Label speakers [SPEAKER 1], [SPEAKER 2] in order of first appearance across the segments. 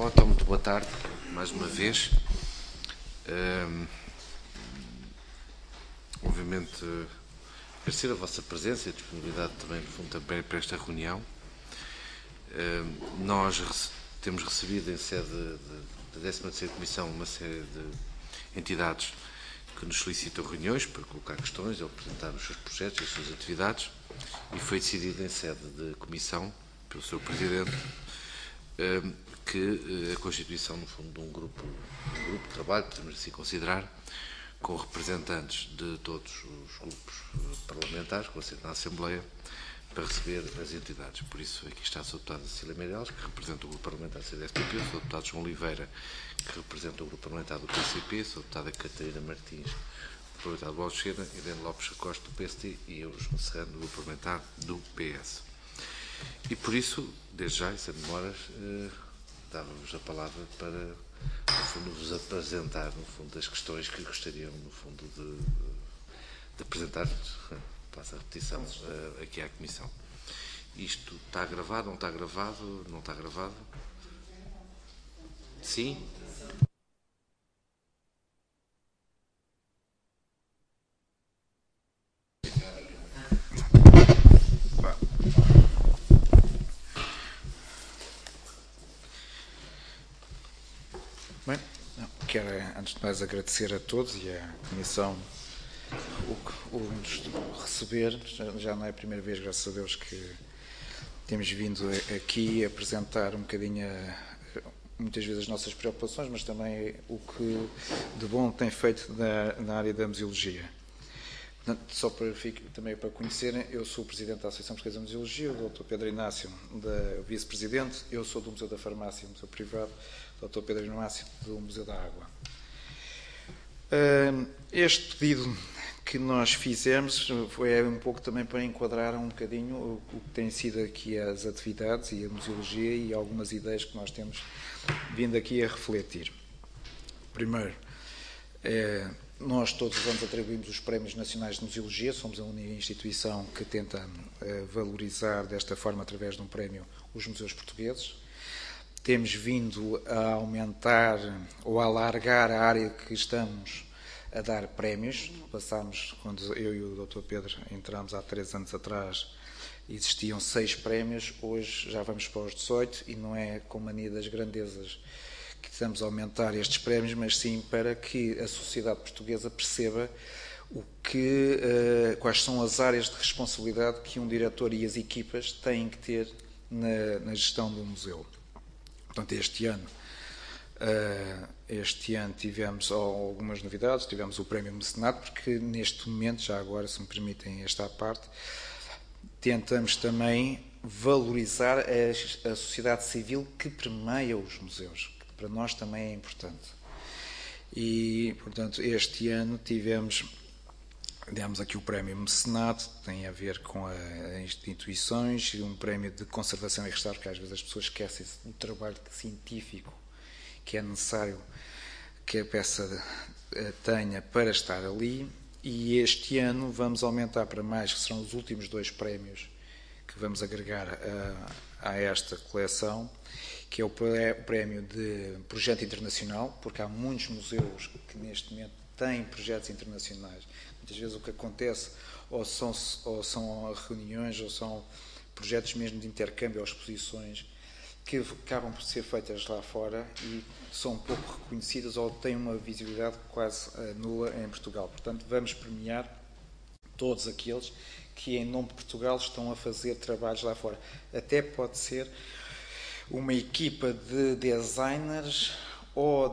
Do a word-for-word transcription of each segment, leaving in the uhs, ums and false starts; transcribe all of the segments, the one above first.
[SPEAKER 1] Bom, então, muito boa tarde, mais uma vez. Um, obviamente, agradecer a vossa presença e a disponibilidade também, no fundo, também para esta reunião. Um, nós rece temos recebido em sede da décima terceira Comissão uma série de entidades que nos solicitam reuniões para colocar questões ou apresentar os seus projetos e as suas atividades, e foi decidido em sede de Comissão, pelo seu Presidente, que a constituição, no fundo, de um grupo, um grupo de trabalho, podemos assim considerar, com representantes de todos os grupos parlamentares, com assento na Assembleia, para receber as entidades. Por isso, aqui está a sua deputada Cecília Meirelles, que representa o grupo parlamentar do C D S P P, o seu deputado João Oliveira, que representa o grupo parlamentar do P C P, a sua deputada Catarina Martins, do parlamentar do Bloco de Esquerda, Irene Lopes Costa, do P S T, e eu, João Serrano, do grupo parlamentar do P S. E por isso, desde já, e sem demoras, eh, dava-vos a palavra para, no fundo, vos apresentar, no fundo, as questões que gostariam, no fundo, de, de apresentar, passa a repetição, uh, aqui à Comissão. Isto está gravado, não está gravado, não está gravado? Sim?
[SPEAKER 2] Bem, quero, antes de mais, agradecer a todos e à Comissão o, o nos receber. Já, já não é a primeira vez, graças a Deus, que temos vindo aqui a apresentar um bocadinho, a, muitas vezes, as nossas preocupações, mas também o que de bom tem feito na, na área da museologia. Portanto, só para, também para conhecerem, eu sou o Presidente da Associação Portuguesa de Museologia, o doutor Pedro Inácio, da Vice-Presidente, eu sou do Museu da Farmácia, Museu Privado, o doutor Pedro Inácio, do Museu da Água. Este pedido que nós fizemos foi um pouco também para enquadrar um bocadinho o que tem sido aqui as atividades e a museologia e algumas ideias que nós temos vindo aqui a refletir. Primeiro, é, nós todos os anos atribuímos os Prémios Nacionais de Museologia, somos a única instituição que tenta é, valorizar desta forma, através de um prémio, os museus portugueses. Temos vindo a aumentar ou a alargar a área que estamos a dar prémios. Passámos, quando eu e o doutor Pedro entramos há três anos atrás, existiam seis prémios, hoje já vamos para os dezoito, e não é com mania das grandezas que estamos a aumentar estes prémios, mas sim para que a sociedade portuguesa perceba o que, uh, quais são as áreas de responsabilidade que um diretor e as equipas têm que ter na, na gestão do museu. Portanto, este ano, uh, este ano tivemos algumas novidades, tivemos o Prémio Mecenato, porque neste momento, já agora, se me permitem esta parte, tentamos também valorizar a, a sociedade civil que permeia os museus, que para nós também é importante. E, portanto, este ano tivemos, demos aqui o Prémio Mecenato, tem a ver com a, a instituições, e um prémio de conservação e restauro, que às vezes as pessoas esquecem-se do trabalho científico que é necessário que a peça tenha para estar ali. E este ano vamos aumentar para mais, que serão os últimos dois prémios que vamos agregar a, a esta coleção, que é o prémio de projeto internacional, porque há muitos museus que neste momento têm projetos internacionais. Muitas vezes o que acontece ou são, ou são reuniões ou são projetos mesmo de intercâmbio ou exposições que acabam por ser feitas lá fora e são pouco reconhecidas ou têm uma visibilidade quase nula em Portugal. Portanto, vamos premiar todos aqueles que, em nome de Portugal, estão a fazer trabalhos lá fora. Até pode ser uma equipa de designers ou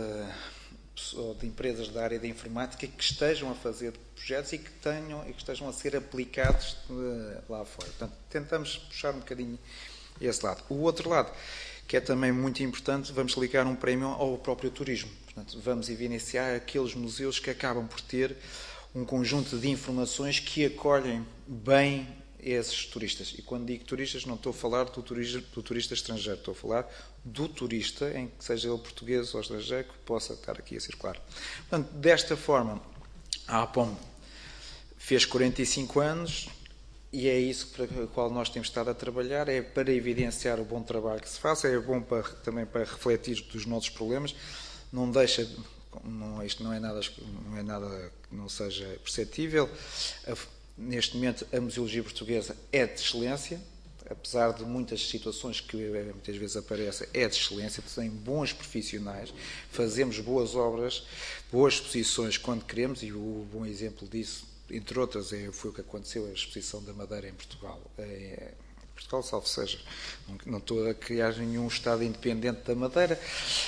[SPEAKER 2] de, ou de empresas da área da informática que estejam a fazer projetos e que, tenham, e que estejam a ser aplicados lá fora. Portanto, tentamos puxar um bocadinho esse lado. O outro lado, que é também muito importante, vamos ligar um prémio ao próprio turismo. Portanto, vamos evidenciar aqueles museus que acabam por ter um conjunto de informações que acolhem bem esses turistas. E quando digo turistas, não estou a falar do turista, do turista estrangeiro, estou a falar do turista, em que seja ele português ou estrangeiro, que possa estar aqui a circular. Portanto, desta forma, a APOM fez quarenta e cinco anos, e é isso para o qual nós temos estado a trabalhar, é para evidenciar o bom trabalho que se faz, é bom para, também para refletir dos nossos problemas, não deixa, não, isto não é nada, não é nada que não seja perceptível. Neste momento a museologia portuguesa é de excelência, apesar de muitas situações que muitas vezes aparecem, é de excelência, tem bons profissionais, fazemos boas obras, boas exposições quando queremos, e o bom exemplo disso, entre outras, é, foi o que aconteceu, a exposição da Madeira em Portugal. É, Portugal, salvo seja, não, não estou a criar nenhum Estado independente da Madeira,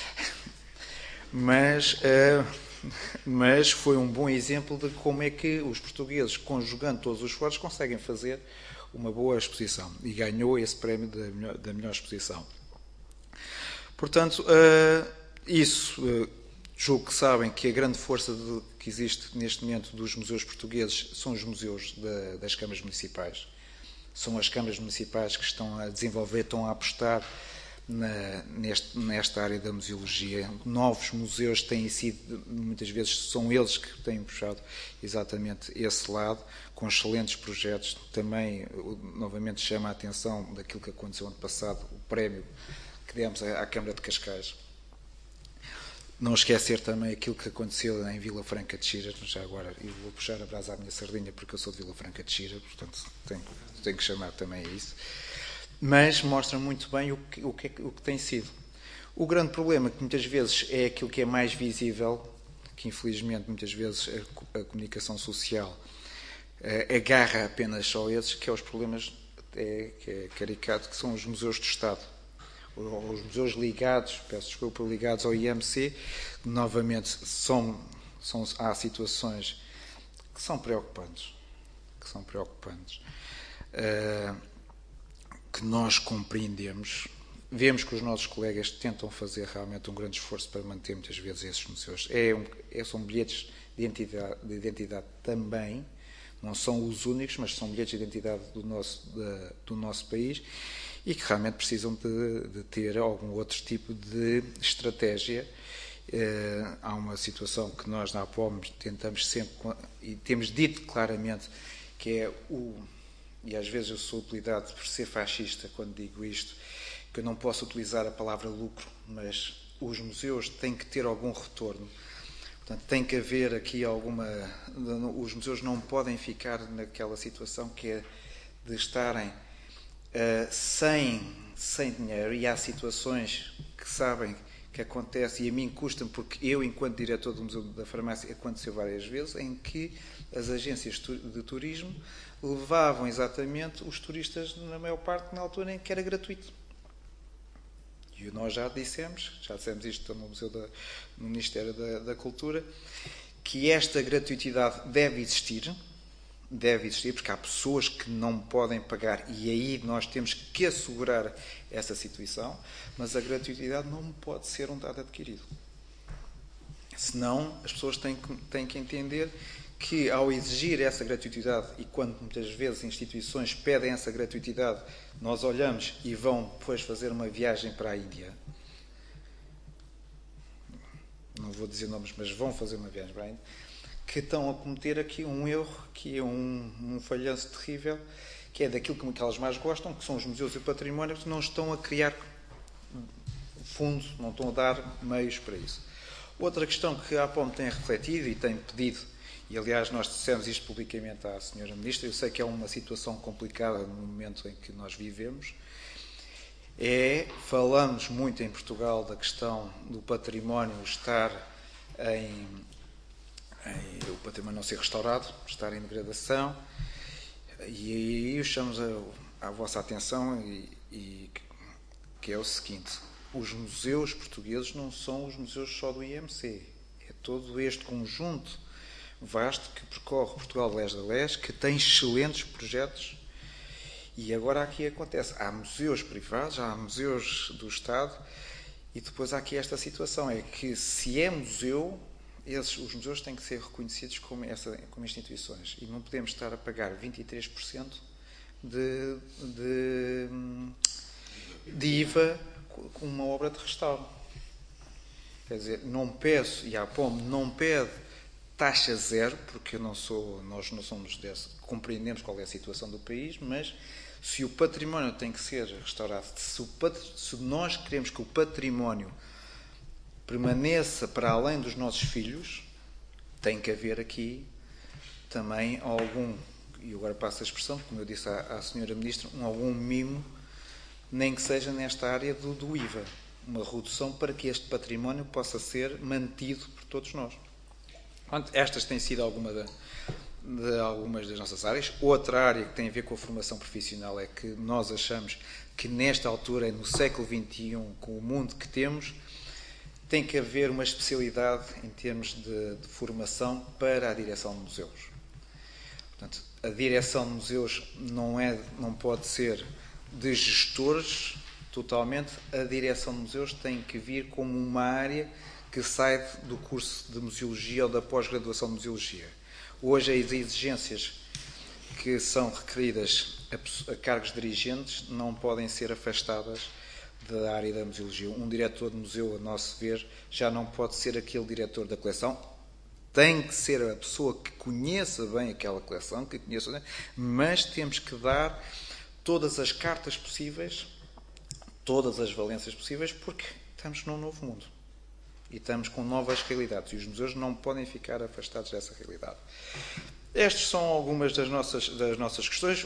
[SPEAKER 2] mas, uh, mas foi um bom exemplo de como é que os portugueses, conjugando todos os esforços, conseguem fazer uma boa exposição, e ganhou esse prémio da melhor, da melhor exposição. Portanto, uh, isso... Uh, Julgo que sabem que a grande força de, que existe neste momento dos museus portugueses são os museus de, das câmaras municipais. São as câmaras municipais que estão a desenvolver, estão a apostar na, neste, nesta área da museologia. Novos museus têm sido, muitas vezes, são eles que têm puxado exatamente esse lado, com excelentes projetos. Também, novamente, chama a atenção daquilo que aconteceu ano passado, o prémio que demos à, à Câmara de Cascais. Não esquecer também aquilo que aconteceu em Vila Franca de Xira, já agora, eu vou puxar a brasa à minha sardinha porque eu sou de Vila Franca de Xira, portanto tenho, tenho que chamar também a isso. Mas mostra muito bem o que, o, que, o que tem sido. O grande problema, que muitas vezes é aquilo que é mais visível, que infelizmente muitas vezes a, a comunicação social eh, agarra apenas só esses, que é os problemas, é, que é caricato, que são os museus do Estado. Os museus ligados, peço desculpa, ligados ao I M C, novamente são, são, há situações que são preocupantes, que são preocupantes, uh, que nós compreendemos, vemos que os nossos colegas tentam fazer realmente um grande esforço para manter muitas vezes esses museus. É um, é, são bilhetes de identidade, de identidade também, não são os únicos, mas são bilhetes de identidade do nosso, de, do nosso país, e que realmente precisam de, de ter algum outro tipo de estratégia. Eh, há uma situação que nós na APOM tentamos sempre, e temos dito claramente, que é o, e às vezes eu sou apelidado por ser fascista quando digo isto, que eu não posso utilizar a palavra lucro, mas os museus têm que ter algum retorno. Portanto, tem que haver aqui alguma... Os museus não podem ficar naquela situação que é de estarem Uh, sem, sem dinheiro, e há situações que sabem que acontece, e a mim custa-me, porque eu, enquanto diretor do Museu da Farmácia, aconteceu várias vezes, em que as agências de turismo levavam exatamente os turistas, na maior parte, na altura em que era gratuito. E nós já dissemos, já dissemos isto no, Museu da, no Ministério da, da Cultura, que esta gratuitidade deve existir, deve existir, porque há pessoas que não podem pagar, e aí nós temos que assegurar essa situação, mas a gratuitidade não pode ser um dado adquirido. Senão, as pessoas têm que, têm que entender que, ao exigir essa gratuitidade, e quando muitas vezes instituições pedem essa gratuitidade, nós olhamos e vão depois fazer uma viagem para a Índia, não vou dizer nomes, mas vão fazer uma viagem para a Índia, que estão a cometer aqui um erro, que é um, um falhanço terrível, que é daquilo que elas mais gostam, que são os museus e o património, que não estão a criar fundo, não estão a dar meios para isso. Outra questão que a APOM tem refletido e tem pedido, e aliás nós dissemos isto publicamente à senhora Ministra, eu sei que é uma situação complicada no momento em que nós vivemos, é, falamos muito em Portugal da questão do património estar em... em o património não ser restaurado, estar em degradação, e aí eu chamo a, a vossa atenção e, e que é o seguinte: os museus portugueses não são os museus só do I M C, é todo este conjunto vasto que percorre Portugal de leste a leste, que tem excelentes projetos. E agora aqui acontece, há museus privados, há museus do Estado, e depois há aqui esta situação, é que se é museu, esses, os museus têm que ser reconhecidos como, essa, como instituições, e não podemos estar a pagar vinte e três por cento de, de, de I V A com uma obra de restauro. Quer dizer, não peço, e a APOM não pede taxa zero, porque eu não sou, nós não somos desse, compreendemos qual é a situação do país, mas se o património tem que ser restaurado, se, o, se nós queremos que o património permaneça para além dos nossos filhos, tem que haver aqui também algum, e agora passo a expressão, como eu disse à, à senhora Ministra, um, algum mimo, nem que seja nesta área do, do I V A, uma redução para que este património possa ser mantido por todos nós. Portanto, estas têm sido alguma da, de algumas das nossas áreas. Outra área que tem a ver com a formação profissional é que nós achamos que nesta altura, no século vinte e um, com o mundo que temos, tem que haver uma especialidade em termos de, de formação para a direção de museus. Portanto, a direção de museus não, é, não pode ser de gestores totalmente, a direção de museus tem que vir como uma área que sai do curso de museologia ou da pós-graduação de museologia. Hoje as exigências que são requeridas a, a cargos dirigentes não podem ser afastadas da área da museologia. Um diretor de museu, a nosso ver, já não pode ser aquele diretor da coleção, tem que ser a pessoa que conheça bem aquela coleção, que conheça bem, mas temos que dar todas as cartas possíveis, todas as valências possíveis, porque estamos num novo mundo. E estamos com novas realidades. E os museus não podem ficar afastados dessa realidade. Estas são algumas das nossas, das nossas questões.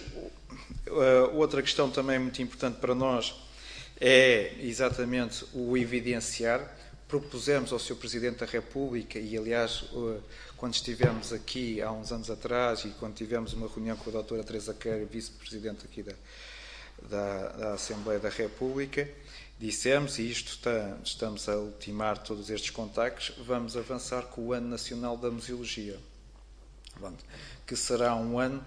[SPEAKER 2] Outra questão também muito importante para nós é exatamente o evidenciar. Propusemos ao senhor Presidente da República, e aliás, quando estivemos aqui há uns anos atrás, e quando tivemos uma reunião com a doutora Teresa Queiro, vice-presidente aqui da, da, da Assembleia da República, dissemos, e isto está, estamos a ultimar todos estes contactos, vamos avançar com o Ano Nacional da Museologia, que será um ano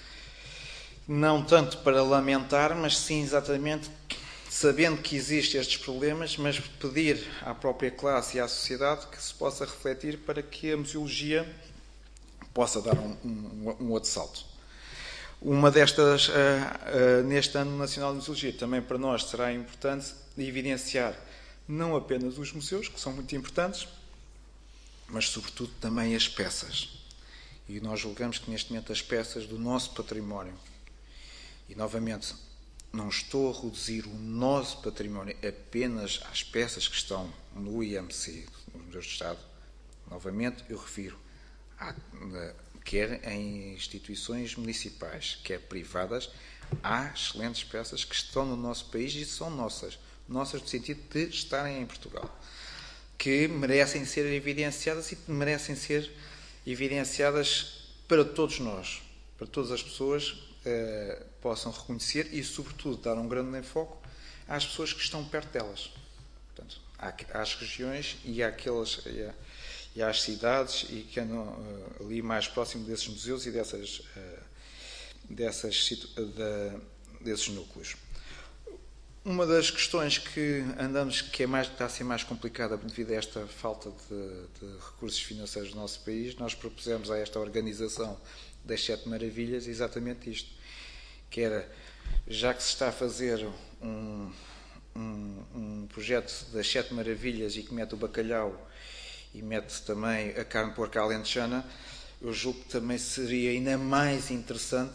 [SPEAKER 2] não tanto para lamentar, mas sim exatamente sabendo que existem estes problemas, mas pedir à própria classe e à sociedade que se possa refletir para que a museologia possa dar um, um, um outro salto. Uma destas, uh, uh, neste Ano Nacional de Museologia, também para nós será importante evidenciar não apenas os museus, que são muito importantes, mas sobretudo também as peças. E nós julgamos que neste momento as peças do nosso património, e novamente, não estou a reduzir o nosso património apenas às peças que estão no I M C, nos Museus de Estado. Novamente, eu refiro a, quer em instituições municipais, quer privadas, há excelentes peças que estão no nosso país e são nossas. Nossas no sentido de estarem em Portugal. Que merecem ser evidenciadas e merecem ser evidenciadas para todos nós, para todas as pessoas eh, possam reconhecer e, sobretudo, dar um grande enfoque às pessoas que estão perto delas. Portanto, às regiões e, àquelas, e, à, e às cidades e que andam uh, ali mais próximo desses museus e dessas, uh, dessas, de, desses núcleos. Uma das questões que andamos, que é mais, está a ser mais complicada devido a esta falta de, de recursos financeiros do nosso país, nós propusemos a esta organização das Sete Maravilhas exatamente isto, que era, já que se está a fazer um, um, um projeto das Sete Maravilhas e que mete o bacalhau e mete também a carne de porco alentejana, eu julgo que também seria ainda mais interessante,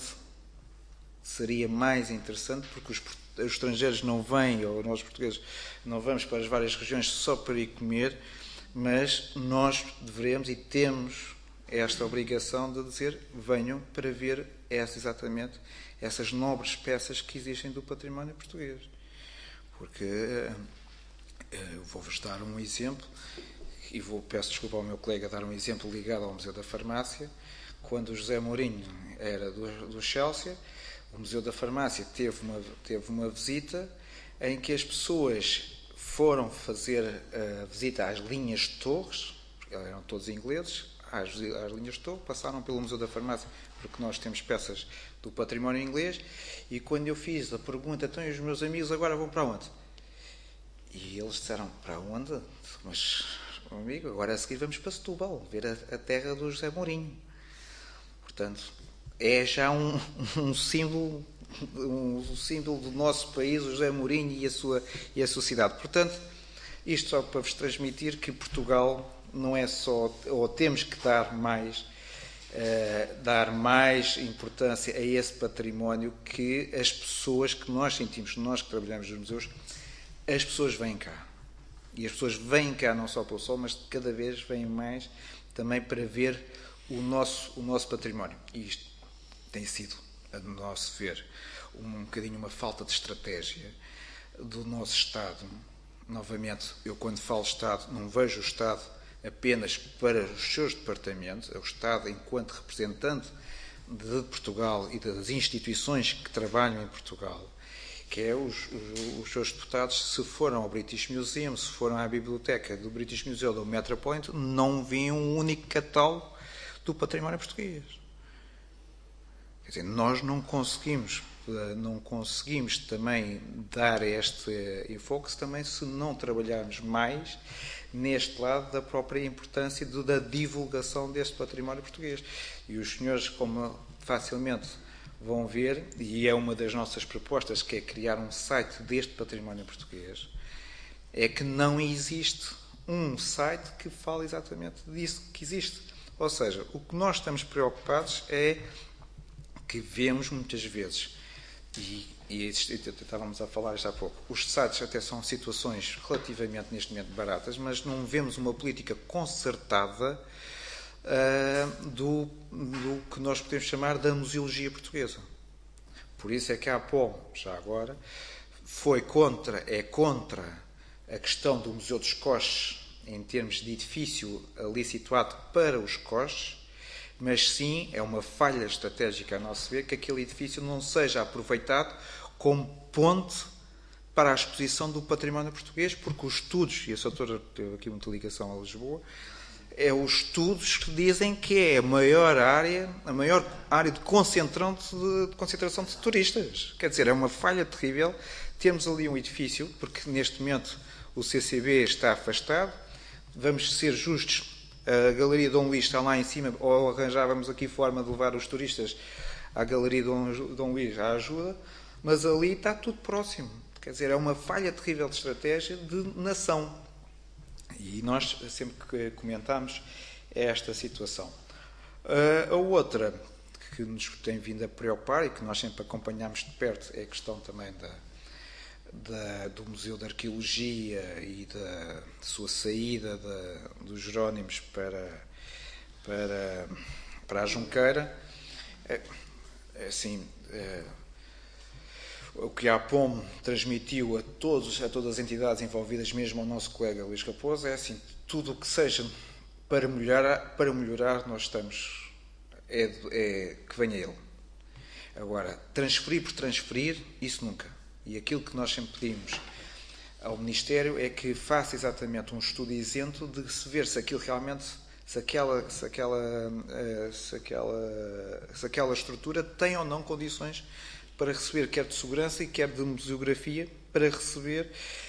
[SPEAKER 2] seria mais interessante, porque os os estrangeiros não vêm, ou nós portugueses não vamos para as várias regiões só para ir comer, mas nós devemos e temos esta obrigação de dizer, venham para ver essa, exatamente essas nobres peças que existem do património português. Porque eu vou-vos dar um exemplo, e vou, peço desculpa ao meu colega dar um exemplo ligado ao Museu da Farmácia. Quando o José Mourinho era do, do Chelsea, o Museu da Farmácia teve uma, teve uma visita em que as pessoas foram fazer a visita às linhas de torres, porque eram todos ingleses, às, às linhas de torre, passaram pelo Museu da Farmácia, porque nós temos peças do património inglês, e quando eu fiz a pergunta, então, e os meus amigos agora vão para onde? E eles disseram, para onde? Mas, amigo, agora a seguir vamos para Setúbal, ver a, a terra do José Mourinho. Portanto, é já um, um símbolo um símbolo do nosso país, o José Mourinho e a sua, e a sua cidade. Portanto, Isto só para vos transmitir que Portugal não é só, ou temos que dar mais, uh, dar mais importância a esse património que as pessoas que nós sentimos, nós que trabalhamos nos museus, as pessoas vêm cá. E as pessoas vêm cá não só pelo sol, mas cada vez vêm mais também para ver o nosso, o nosso património. E isto tem sido, a nosso ver, um, um bocadinho uma falta de estratégia do nosso Estado. Novamente, eu quando falo Estado, não vejo o Estado apenas para os seus departamentos, é o Estado enquanto representante de Portugal e das instituições que trabalham em Portugal, que é os, os, os seus deputados, se foram ao British Museum, se foram à biblioteca do British Museum ou do Metropolitan, não viam um único catálogo do património português. Quer dizer, nós não conseguimos, não conseguimos também dar este enfoque também se não trabalharmos mais neste lado da própria importância de, da divulgação deste património português. E os senhores, como facilmente vão ver, e é uma das nossas propostas, que é criar um site deste património português, é que não existe um site que fale exatamente disso que existe. Ou seja, o que nós estamos preocupados é que vemos muitas vezes, e, e estávamos a falar já há pouco, os sites até são situações relativamente neste momento baratas, mas não vemos uma política concertada uh, do, do que nós podemos chamar da museologia portuguesa. Por isso é que a APOM, já agora, foi contra, é contra a questão do Museu dos Coches em termos de edifício ali situado para os coches, mas sim é uma falha estratégica a nosso ver que aquele edifício não seja aproveitado como ponte para a exposição do património português, porque os estudos, e a doutora teve aqui muita ligação a Lisboa, é os estudos que dizem que é a maior área, a maior área de concentração de, de concentração de turistas. Quer dizer, é uma falha terrível termos ali um edifício, porque neste momento o C C B está afastado, vamos ser justos, a Galeria Dom Luís está lá em cima, ou arranjávamos aqui forma de levar os turistas à Galeria Dom, Dom Luís à ajuda, mas ali está tudo próximo. Quer dizer, é uma falha terrível de estratégia de nação. E nós sempre que comentamos esta situação. A outra que nos tem vindo a preocupar e que nós sempre acompanhamos de perto é a questão também da, da, do Museu de Arqueologia e da sua saída da, dos Jerónimos para, para, para a Junqueira. É, é assim, é, o que a APOM transmitiu a, todos, a todas as entidades envolvidas, mesmo ao nosso colega Luís Raposo, é assim, tudo o que seja para melhorar, para melhorar nós estamos, é, é que venha ele. Agora, transferir por transferir, isso nunca. E aquilo que nós sempre pedimos ao Ministério é que faça exatamente um estudo isento de se ver se aquilo realmente, se aquela, se aquela, se aquela, se aquela estrutura tem ou não condições para receber, quer de segurança e quer de museografia, para receber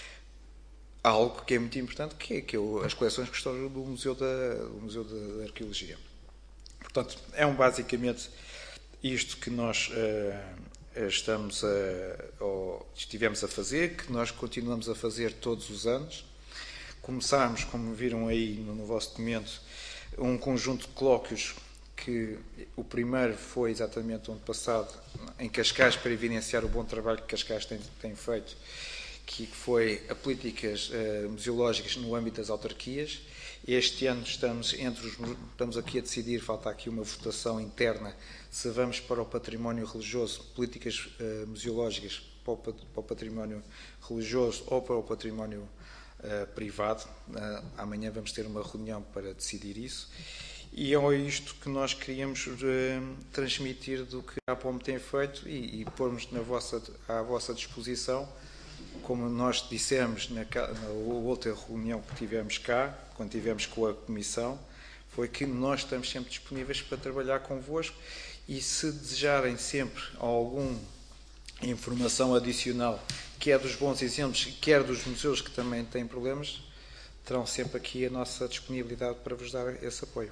[SPEAKER 2] algo que é muito importante, que é, que é as coleções que estão do Museu da, do Museu da Arqueologia. Portanto, é um, basicamente isto que nós uh, estamos a, ou estivemos a fazer, que nós continuamos a fazer todos os anos. Começámos, como viram aí no, no vosso documento, um conjunto de colóquios que o primeiro foi exatamente o ano passado em Cascais, para evidenciar o bom trabalho que Cascais tem, tem feito, que foi a políticas uh, museológicas no âmbito das autarquias. Este ano estamos, entre os, estamos aqui a decidir, falta aqui uma votação interna, se vamos para o património religioso, políticas uh, museológicas para o, para o património religioso ou para o património uh, privado. Uh, amanhã vamos ter uma reunião para decidir isso. E é isto que nós queríamos uh, transmitir do que a APOM tem feito e, e pormos na vossa, à vossa disposição, como nós dissemos na, na outra reunião que tivemos cá, quando tivemos com a Comissão, foi que nós estamos sempre disponíveis para trabalhar convosco e se desejarem sempre alguma informação adicional, quer dos bons exemplos, quer dos museus que também têm problemas, terão sempre aqui a nossa disponibilidade para vos dar esse apoio.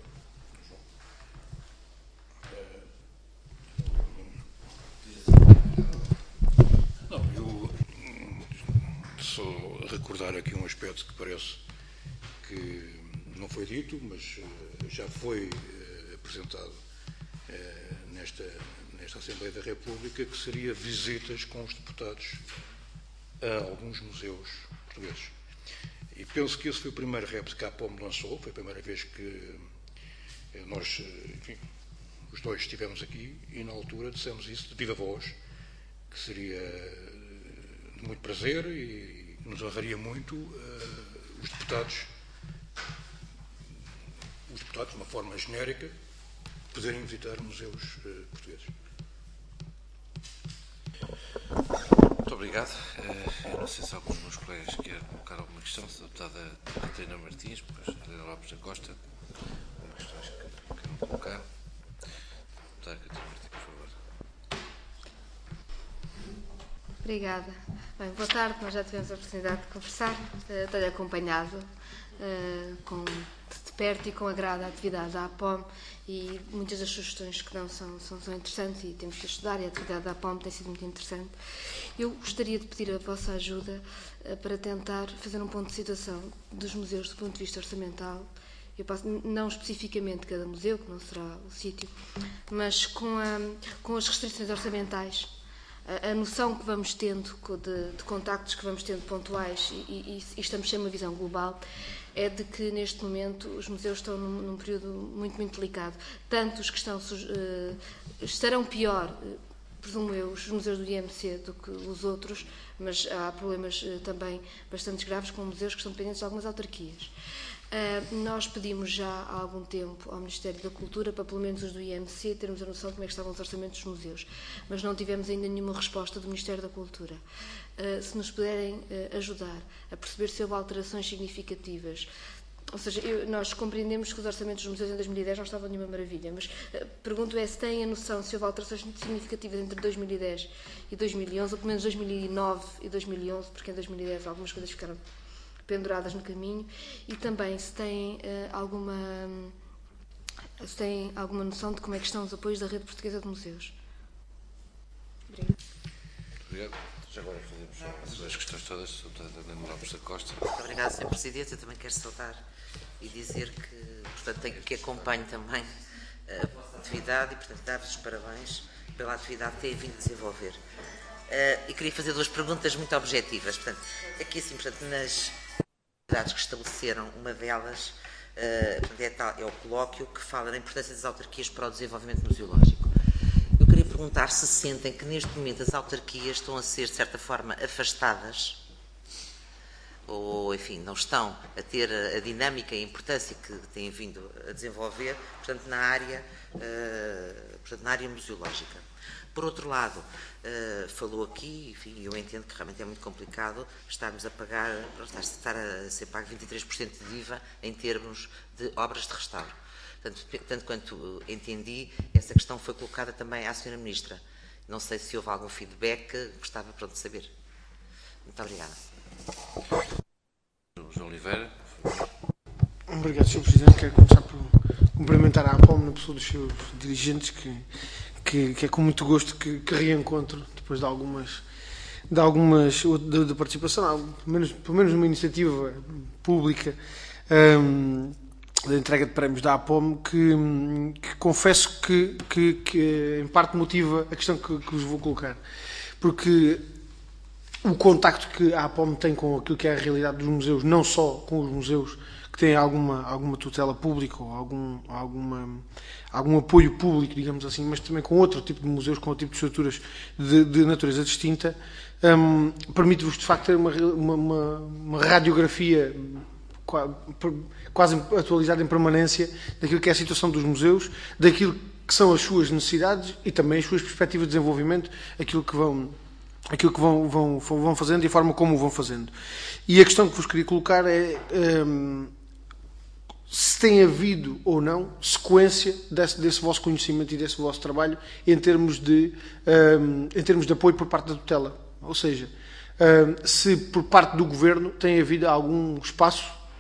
[SPEAKER 3] recordar aqui um aspecto que parece que não foi dito, mas já foi apresentado nesta, nesta Assembleia da República, que seria visitas com os deputados a alguns museus portugueses. E penso que esse foi o primeiro repto que a APOM lançou, foi a primeira vez que nós, enfim, os dois estivemos aqui e na altura dissemos isso de viva voz, que seria de muito prazer e nos honraria muito uh, os deputados, os deputados, de uma forma genérica, poderem visitar museus uh, portugueses.
[SPEAKER 1] Muito obrigado. Eu não sei se algum dos meus colegas quer colocar alguma questão, se a deputada Catarina Martins, depois a Helena Lopes da Costa, algumas questões que queiram colocar. Deputada Catarina Martins, por favor.
[SPEAKER 4] Obrigada. Bem, boa tarde, nós já tivemos a oportunidade de conversar, uh, tenho acompanhado uh, com, de perto e com agrado a atividade da APOM e muitas das sugestões que dão são, são, são interessantes e temos que estudar e a atividade da APOM tem sido muito interessante. Eu gostaria de pedir a vossa ajuda uh, para tentar fazer um ponto de situação dos museus do ponto de vista orçamental. Eu passo, não especificamente cada museu, que não será o sítio, mas com, a, com as restrições orçamentais, a, a noção que vamos tendo de, de contactos que vamos tendo pontuais e, e, e estamos sem uma visão global, é de que neste momento os museus estão num, num período muito, muito delicado. Tanto os que estão, uh, estarão pior, uh, presumo eu, os museus do I M C do que os outros, mas há problemas uh, também bastante graves com museus que estão dependentes de algumas autarquias. Uh, nós pedimos já há algum tempo ao Ministério da Cultura para, pelo menos os do I M C, termos a noção de como é que estavam os orçamentos dos museus, mas não tivemos ainda nenhuma resposta do Ministério da Cultura. Uh, se nos puderem uh, ajudar a perceber se houve alterações significativas, ou seja, eu, nós compreendemos que os orçamentos dos museus em dois mil e dez não estavam nenhuma maravilha, mas uh, pergunto é se têm a noção se houve alterações significativas entre dois mil e dez e dois mil e onze, ou pelo menos dois mil e nove e dois mil e onze, porque em dois mil e dez algumas coisas ficaram penduradas no caminho, e também se têm uh, alguma se têm alguma noção de como é que estão os apoios da Rede Portuguesa de Museus. Obrigada.
[SPEAKER 1] Obrigado. Já agora fazemos as questões todas, a Helena Lopes da Costa.
[SPEAKER 5] Muito obrigada, senhor Presidente. Eu também quero saudar e dizer que, portanto, tenho que acompanho também a vossa atividade e, portanto, dar-vos os parabéns pela atividade que têm vindo a desenvolver. Uh, e queria fazer duas perguntas muito objetivas. Portanto, aqui, assim, portanto, nas atividades que estabeleceram, uma delas uh, é, tal, é o colóquio que fala da importância das autarquias para o desenvolvimento museológico. Eu queria perguntar se sentem que neste momento as autarquias estão a ser, de certa forma, afastadas ou, enfim, não estão a ter a, a dinâmica e a importância que têm vindo a desenvolver, portanto, na área, uh, portanto, na área museológica. Por outro lado, uh, falou aqui, enfim, eu entendo que realmente é muito complicado estarmos a pagar, estar a ser pago vinte e três por cento de I V A em termos de obras de restauro. Tanto, tanto quanto entendi, essa questão foi colocada também à senhora Ministra. Não sei se houve algum feedback, gostava pronto de saber. Muito obrigada.
[SPEAKER 1] João Oliveira.
[SPEAKER 6] Obrigado, senhor Presidente. Quero começar por cumprimentar a APOM na pessoa dos seus dirigentes, que, que, que é com muito gosto que, que reencontro, depois de algumas, de algumas de, de participação, pelo menos, pelo menos numa iniciativa pública, um, da entrega de prémios da APOM, que, que confesso que, que, que em parte motiva a questão que, que vos vou colocar. Porque o contacto que a APOM tem com aquilo que é a realidade dos museus, não só com os museus que têm alguma, alguma tutela pública ou algum, alguma, algum apoio público, digamos assim, mas também com outro tipo de museus, com outro tipo de estruturas de, de natureza distinta, um, permite-vos, de facto, ter uma, uma, uma radiografia quase atualizada em permanência daquilo que é a situação dos museus, daquilo que são as suas necessidades e também as suas perspectivas de desenvolvimento, aquilo que vão, aquilo que vão, vão, vão fazendo e a forma como o vão fazendo. E a questão que vos queria colocar é um, se tem havido ou não sequência desse, desse vosso conhecimento e desse vosso trabalho em termos de, um, em termos de apoio por parte da tutela. Ou seja, um, se por parte do Governo tem havido algum espaço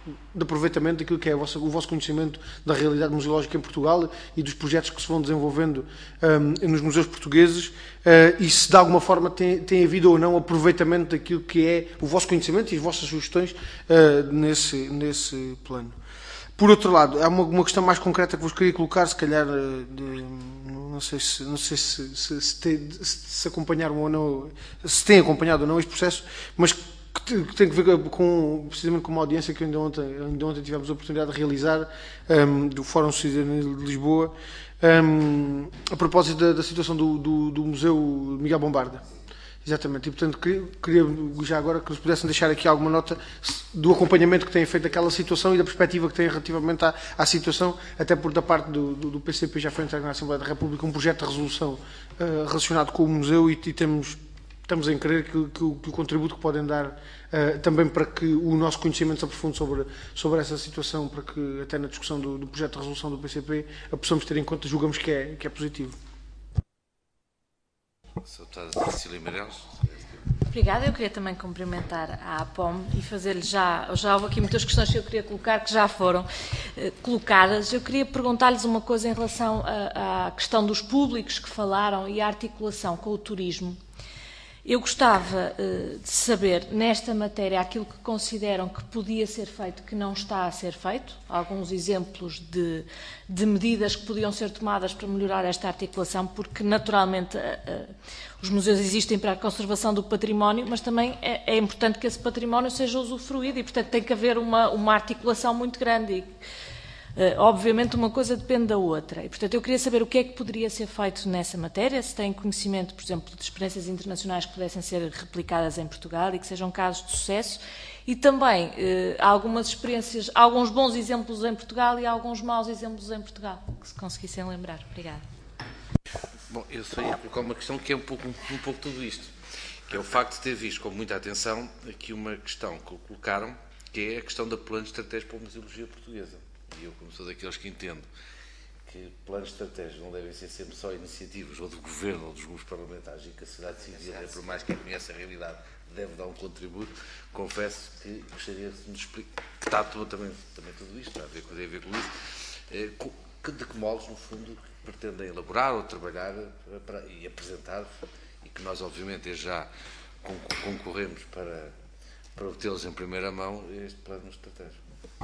[SPEAKER 6] de aproveitamento daquilo que é o vosso, o vosso conhecimento da realidade museológica em Portugal e dos projetos que se vão desenvolvendo um, nos museus portugueses, uh, e se de alguma forma tem, tem havido ou não aproveitamento daquilo que é o vosso conhecimento e as vossas sugestões uh, nesse, nesse plano. Por outro lado, há uma, uma questão mais concreta que vos queria colocar, se calhar, de, não sei, se, não sei se, se, se, te, se, se acompanharam ou não, se têm acompanhado ou não este processo, mas que, que tem que ver com, precisamente com uma audiência que ainda ontem, ainda ontem tivemos a oportunidade de realizar, um, do Fórum Cidadania de Lisboa, um, a propósito da, da situação do, do, do Museu Miguel Bombarda. Exatamente, e portanto queria, queria já agora que nos pudessem deixar aqui alguma nota do acompanhamento que têm feito daquela situação e da perspectiva que têm relativamente à, à situação, até porque da parte do, do, do P C P já foi entregue na Assembleia da República um projeto de resolução uh, relacionado com o museu, e, e temos, estamos em crer que, que, o, que o contributo que podem dar uh, também para que o nosso conhecimento se aprofunde sobre, sobre essa situação, para que até na discussão do, do projeto de resolução do P C P a possamos ter em conta, julgamos que é, que é positivo.
[SPEAKER 7] Obrigada. Eu queria também cumprimentar a APOM e fazer-lhe já, já houve aqui muitas questões que eu queria colocar que já foram eh, colocadas. Eu queria perguntar-lhes uma coisa em relação à questão dos públicos que falaram e a articulação com o turismo. Eu gostava uh, de saber, nesta matéria, aquilo que consideram que podia ser feito, que não está a ser feito, alguns exemplos de, de medidas que podiam ser tomadas para melhorar esta articulação, porque, naturalmente, uh, uh, os museus existem para a conservação do património, mas também é, é importante que esse património seja usufruído e, portanto, tem que haver uma, uma articulação muito grande. E, Uh, obviamente uma coisa depende da outra e, portanto, eu queria saber o que é que poderia ser feito nessa matéria, se têm conhecimento, por exemplo, de experiências internacionais que pudessem ser replicadas em Portugal e que sejam casos de sucesso, e também uh, algumas experiências, alguns bons exemplos em Portugal e alguns maus exemplos em Portugal, que se conseguissem lembrar. Obrigada.
[SPEAKER 1] Bom, eu só ia colocar uma questão que é um pouco, um pouco tudo isto, que é o facto de ter visto com muita atenção aqui uma questão que colocaram, que é a questão da plano de estratégia para a museologia portuguesa. E eu, como sou daqueles que entendo que planos de estratégia não devem ser sempre só iniciativas ou do governo ou dos grupos parlamentares, e que a sociedade civil, por mais que conheça a realidade, deve dar um contributo, confesso que gostaria de nos explicar, que está tudo, também, também tudo isto, tem a ver, tem a ver com isso, que, de que modos, no fundo, pretendem elaborar ou trabalhar para, e apresentar, e que nós, obviamente, já concorremos para, para obtê-los em primeira mão, este plano de estratégia.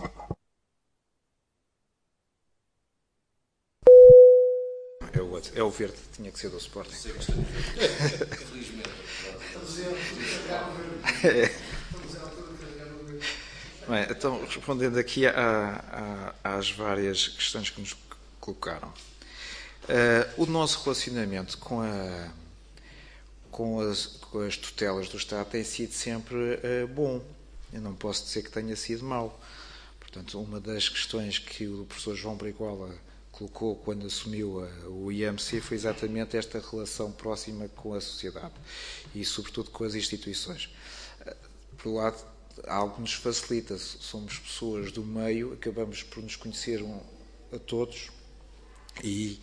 [SPEAKER 2] É o, é o verde, tinha que ser do Sporting. Bem, então, respondendo aqui a, a, às várias questões que nos colocaram. Uh, o nosso relacionamento com, a, com, as, com as tutelas do Estado tem sido sempre uh, bom. Eu não posso dizer que tenha sido mau. Portanto, uma das questões que o professor João Brigola colocou quando assumiu a, o I M C foi exatamente esta relação próxima com a sociedade e, sobretudo, com as instituições. Por um lado, algo nos facilita. Somos pessoas do meio, acabamos por nos conhecer um, a todos e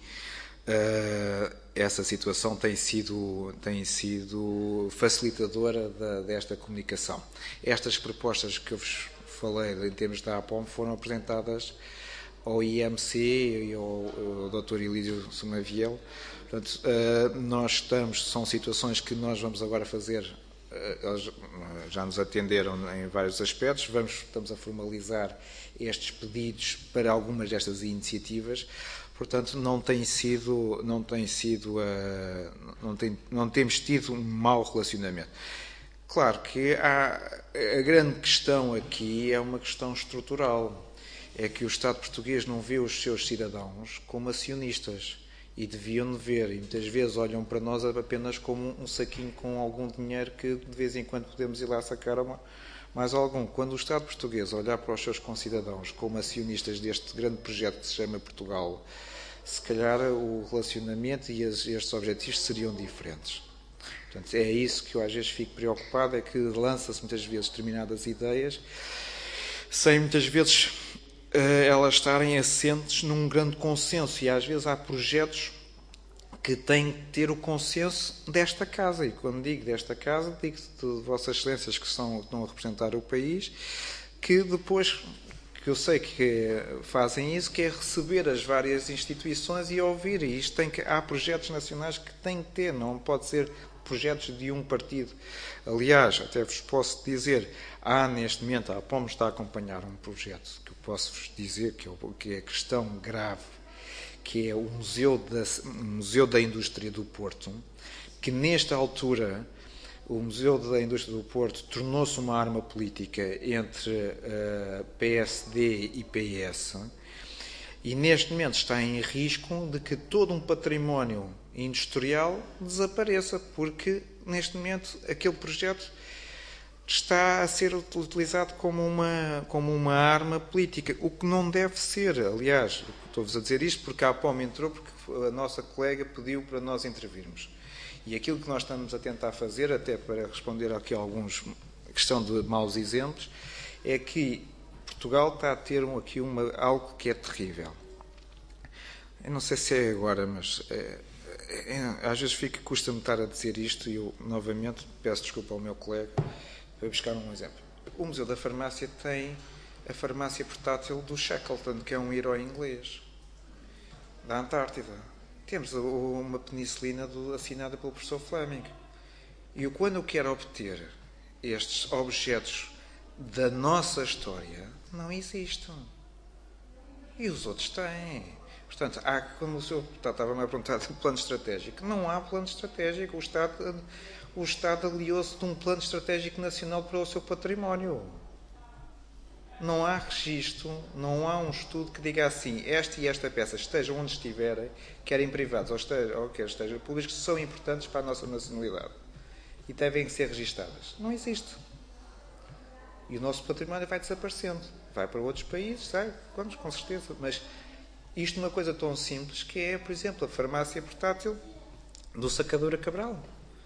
[SPEAKER 2] uh, essa situação tem sido, tem sido facilitadora da, desta comunicação. Estas propostas que eu vos falei em termos da APOM foram apresentadas ao I M C e ao, ao doutor Elídio Sumaviel. Portanto, uh, nós estamos, são situações que nós vamos agora fazer, uh, eles já nos atenderam em vários aspectos, vamos, estamos a formalizar estes pedidos para algumas destas iniciativas. Portanto, não tem sido, não tem sido, uh, não, tem, não temos tido um mau relacionamento. Claro que há, a grande questão aqui é uma questão estrutural. É que o Estado português não vê os seus cidadãos como acionistas e deviam de ver, e muitas vezes olham para nós apenas como um saquinho com algum dinheiro que de vez em quando podemos ir lá sacar uma, mais algum. Quando o Estado português olhar para os seus concidadãos como acionistas deste grande projeto que se chama Portugal, se calhar o relacionamento e estes objetivos seriam diferentes. Portanto, é isso que eu às vezes fico preocupado, é que lança-se muitas vezes determinadas ideias sem muitas vezes elas estarem assentes num grande consenso, e às vezes há projetos que têm que ter o consenso desta casa, e quando digo desta casa, digo de Vossas Excelências que são, estão a representar o país, que depois que eu sei que fazem isso, que é receber as várias instituições e ouvir. E isto tem que, há projetos nacionais que têm que ter, não pode ser projetos de um partido. Aliás, até vos posso dizer, há neste momento, a APOM está a acompanhar um projeto que eu posso-vos dizer que é, que é questão grave, que é o Museu da, Museu da Indústria do Porto, que nesta altura o Museu da Indústria do Porto tornou-se uma arma política entre uh, P S D e P S, e neste momento está em risco de que todo um património industrial desapareça, porque neste momento aquele projeto está a ser utilizado como uma, como uma arma política, o que não deve ser. Aliás, estou-vos a dizer isto porque a APOM entrou porque a nossa colega pediu para nós intervirmos. E aquilo que nós estamos a tentar fazer, até para responder aqui a alguns questão de maus exemplos, é que Portugal está a ter um, aqui uma, algo que é terrível. Eu não sei se é agora, mas é, é, às vezes fica, custa-me estar a dizer isto e eu, novamente, peço desculpa ao meu colega, para buscar um exemplo. O Museu da Farmácia tem a farmácia portátil do Shackleton, que é um herói inglês, da Antártida. Temos uma penicilina do, assinada pelo professor Fleming. E eu, quando eu quero obter estes objetos da nossa história, não existem. E os outros têm. Portanto, há, como o senhor estava-me a perguntar do plano estratégico, não há plano estratégico. O Estado, o Estado aliou-se de um plano estratégico nacional para o seu património. Não há registro, não há um estudo que diga assim, esta e esta peça, estejam onde estiverem, querem privados ou, esteja, ou quer estejam públicos, são importantes para a nossa nacionalidade e devem ser registadas. Não existe. E o nosso património vai desaparecendo. Vai para outros países, sai, vamos, com certeza. Mas isto é uma coisa tão simples que é, por exemplo, a farmácia portátil do Sacadura Cabral,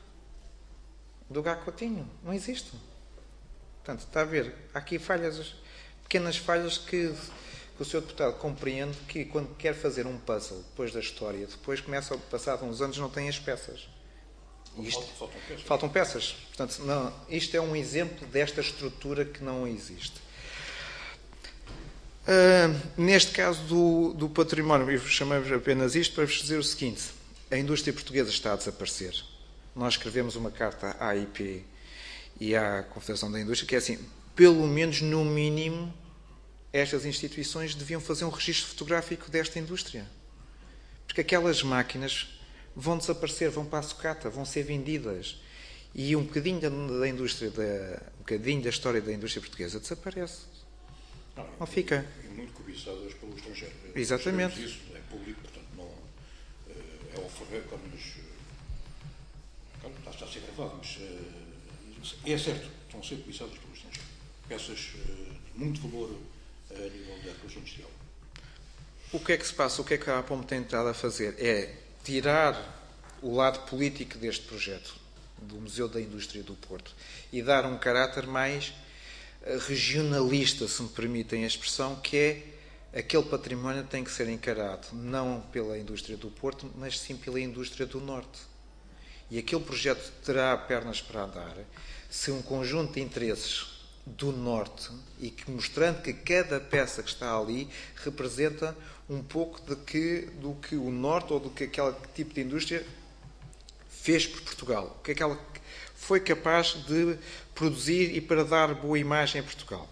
[SPEAKER 2] do Gacotinho. Não existe. Portanto, está a ver, há aqui falhas, pequenas falhas que, que o senhor Deputado compreende que quando quer fazer um puzzle depois da história, depois começa, passado uns anos, não tem as peças. Isto, faltam, faltam peças. Faltam peças. Portanto, não, isto é um exemplo desta estrutura que não existe. Uh, neste caso do, do património, eu chamei-vos apenas isto para vos dizer o seguinte: a indústria portuguesa está a desaparecer. Nós escrevemos uma carta à A I P e à Confederação da Indústria que é assim, pelo menos no mínimo estas instituições deviam fazer um registro fotográfico desta indústria, porque aquelas máquinas vão desaparecer, vão para a sucata, vão ser vendidas e um bocadinho da, da indústria da, um bocadinho da história da indústria portuguesa desaparece. Não, não fica.
[SPEAKER 3] E muito cobiçadas pelo estrangeiro.
[SPEAKER 2] Exatamente.
[SPEAKER 3] Isso é público, portanto não é alfarreiro quando nos quando está, está a ser gravado, mas é certo, estão a ser cobiçadas pelo estrangeiro. Peças de muito valor a nível da arqueologia industrial.
[SPEAKER 2] O que é que se passa? O que é que a APOM tem tentado a fazer? É tirar o lado político deste projeto, do Museu da Indústria do Porto, e dar um caráter mais regionalista, se me permitem a expressão, que é aquele património tem que ser encarado não pela indústria do Porto, mas sim pela indústria do Norte. E aquele projeto terá pernas para andar se um conjunto de interesses do Norte, e que mostrando que cada peça que está ali representa um pouco de que, do que o Norte ou do que aquele tipo de indústria fez por Portugal, o que é que ela foi capaz de produzir e para dar boa imagem a Portugal.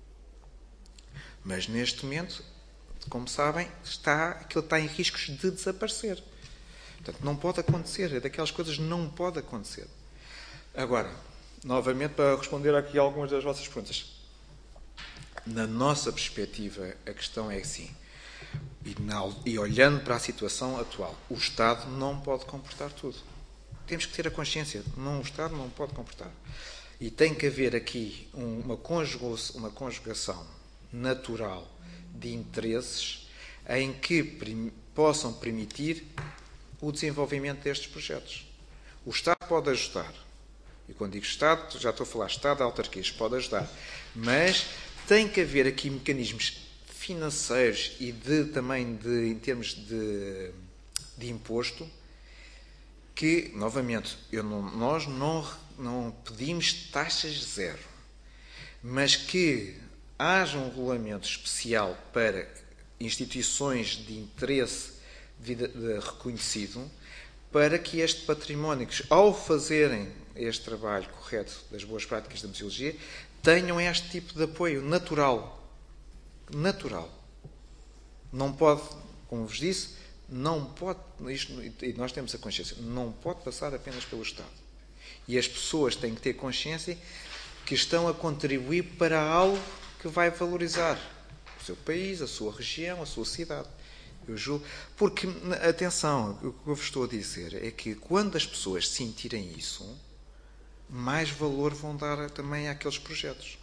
[SPEAKER 2] Mas neste momento, como sabem, está, aquilo está em riscos de desaparecer. Portanto, não pode acontecer, é daquelas coisas que não pode acontecer. Agora, novamente, para responder aqui a algumas das vossas perguntas. Na nossa perspectiva, a questão é assim, e, na, e olhando para a situação atual, o Estado não pode comportar tudo. Temos que ter a consciência, não, o Estado não pode comportar. E tem que haver aqui uma conjugação, uma conjugação natural de interesses em que prim, possam permitir o desenvolvimento destes projetos. O Estado pode ajudar. E quando digo Estado, já estou a falar Estado de autarquias, pode ajudar. Mas tem que haver aqui mecanismos financeiros e de, também de, em termos de, de imposto, que, novamente, eu não, nós não, não pedimos taxas zero, mas que haja um regulamento especial para instituições de interesse de, de, reconhecido, para que este património, que, ao fazerem este trabalho correto das boas práticas da museologia, tenham este tipo de apoio natural. Natural. Não pode, como vos disse, não pode, isto, e nós temos a consciência, não pode passar apenas pelo Estado. E as pessoas têm que ter consciência que estão a contribuir para algo que vai valorizar o seu país, a sua região, a sua cidade. Eu julgo, porque, atenção, o que eu vos estou a dizer é que quando as pessoas sentirem isso, mais valor vão dar também àqueles projetos.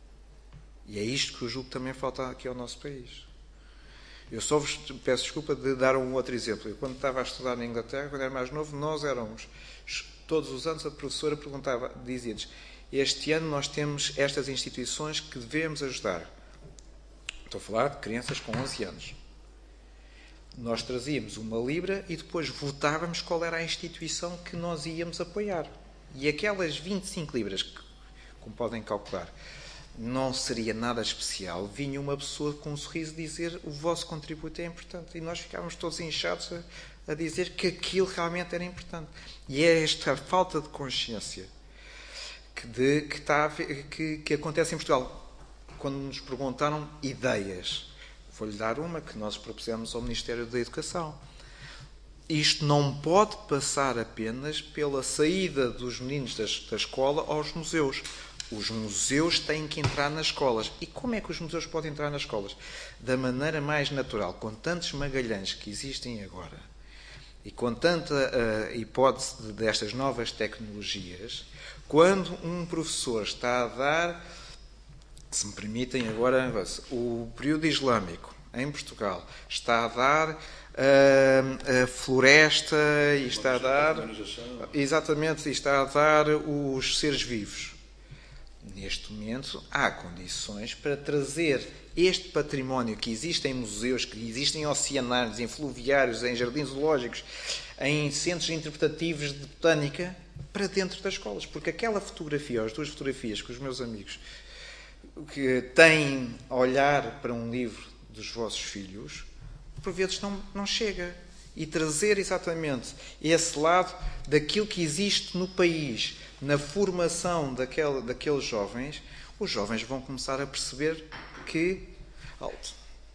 [SPEAKER 2] E é isto que eu julgo que também falta aqui ao nosso país. Eu só vos peço desculpa de dar um outro exemplo. Eu, quando estava a estudar na Inglaterra, quando era mais novo, nós éramos, todos os anos, a professora perguntava, dizia-nos, este ano nós temos estas instituições que devemos ajudar. Estou a falar de crianças com onze anos. Nós trazíamos uma libra e depois votávamos qual era a instituição que nós íamos apoiar. E aquelas vinte e cinco libras, que, como podem calcular, não seria nada especial, vinha uma pessoa com um sorriso dizer o vosso contributo é importante. E nós ficávamos todos inchados a, a dizer que aquilo realmente era importante. E é esta falta de consciência que, de, que, está a, que, que acontece em Portugal. Quando nos perguntaram ideias, vou-lhe dar uma que nós propusemos ao Ministério da Educação. Isto não pode passar apenas pela saída dos meninos das, da escola aos museus. Os museus têm que entrar nas escolas. E como é que os museus podem entrar nas escolas? Da maneira mais natural, com tantos magalhães que existem agora, e com tanta uh, hipótese destas novas tecnologias, quando um professor está a dar, se me permitem agora, o período islâmico em Portugal, está a dar uh, a floresta e está a dar... Exatamente, e está a dar os seres vivos. Neste momento, há condições para trazer este património que existe em museus, que existem em oceanários, em fluviários, em jardins zoológicos, em centros interpretativos de botânica, para dentro das escolas. Porque aquela fotografia, as duas fotografias que os meus amigos que têm a olhar para um livro dos vossos filhos, por vezes não, não chega. E trazer exatamente esse lado daquilo que existe no país, na formação daquele, daqueles jovens, os jovens vão começar a perceber que alto,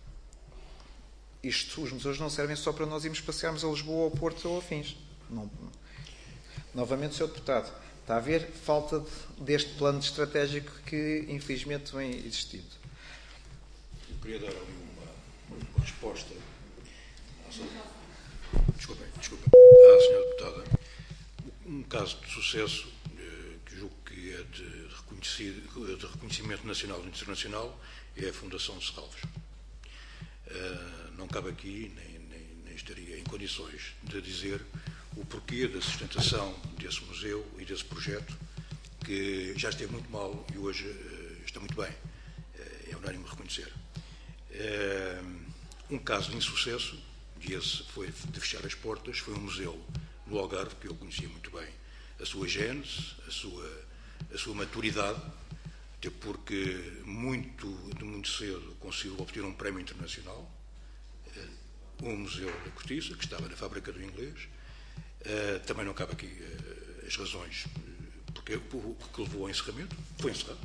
[SPEAKER 2] isto, os museus não servem só para nós irmos passearmos a Lisboa, ao Porto ou afins. Não. Novamente, senhor Deputado, está a haver falta de, deste plano estratégico que, infelizmente, vem existindo.
[SPEAKER 3] Eu queria dar ali uma, uma resposta à Desculpem, desculpem. À senhora Deputada, um caso de sucesso que julgo que é de, de reconhecimento nacional e internacional é a Fundação de Serralves. Não cabe aqui, nem, nem, nem estaria em condições de dizer o porquê da sustentação desse museu e desse projeto, que já esteve muito mal e hoje está muito bem. É unânime reconhecer. Um caso de insucesso, e esse foi de fechar as portas, foi um museu no Algarve, que eu conhecia muito bem a sua gênese, a sua, a sua maturidade, até porque muito, de muito cedo conseguiu obter um prémio internacional, um museu da Cortiça, que estava na fábrica do inglês. Também não cabe aqui as razões, porque o que levou ao encerramento foi encerrado.